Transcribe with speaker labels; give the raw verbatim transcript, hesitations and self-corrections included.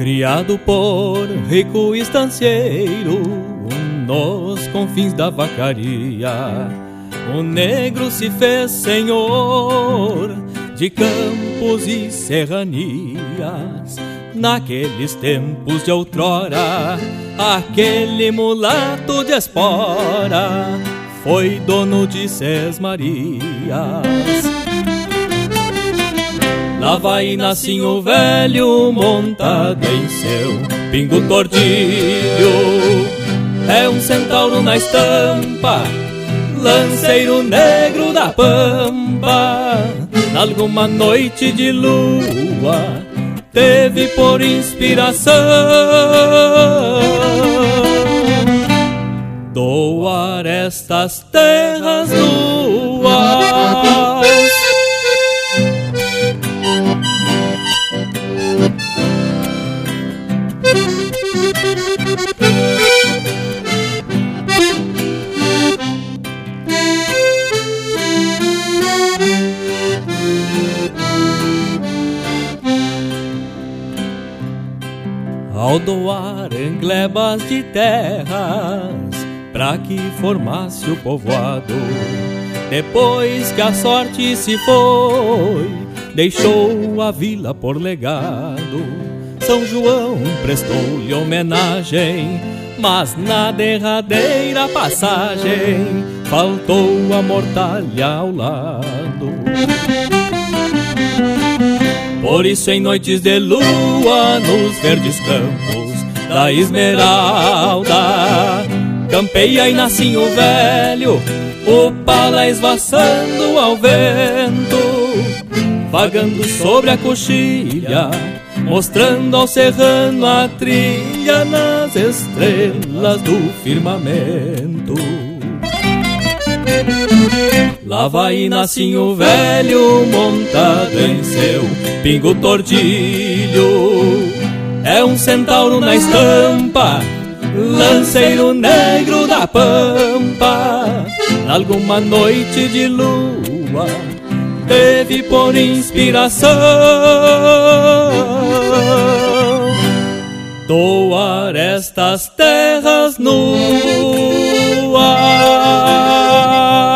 Speaker 1: Criado por rico estancieiro nos confins da vacaria, o negro se fez senhor de campos e serranias. Naqueles tempos de outrora, aquele mulato de espora foi dono de Seis Marias. Lá vai Nacinho velho montado em seu pingo tordilho. É um centauro na estampa, lanceiro negro da pampa. Nalguma noite de lua teve por inspiração doar estas terras nuas. Ao doar em glebas de terras pra que formasse o povoado, depois que a sorte se foi, deixou a vila por legado. São João prestou-lhe homenagem, mas na derradeira passagem faltou a mortalha ao lado. Por isso em noites de lua, nos verdes campos da esmeralda, campeia e Nacinho velho, o pala esvaçando ao vento, vagando sobre a coxilha, mostrando ao serrano a trilha nas estrelas do firmamento. Lá vai Nacinho velho montado em seu pingo tordilho. É um centauro na estampa, lanceiro negro da pampa. Alguma noite de lua teve por inspiração doar estas terras nuas.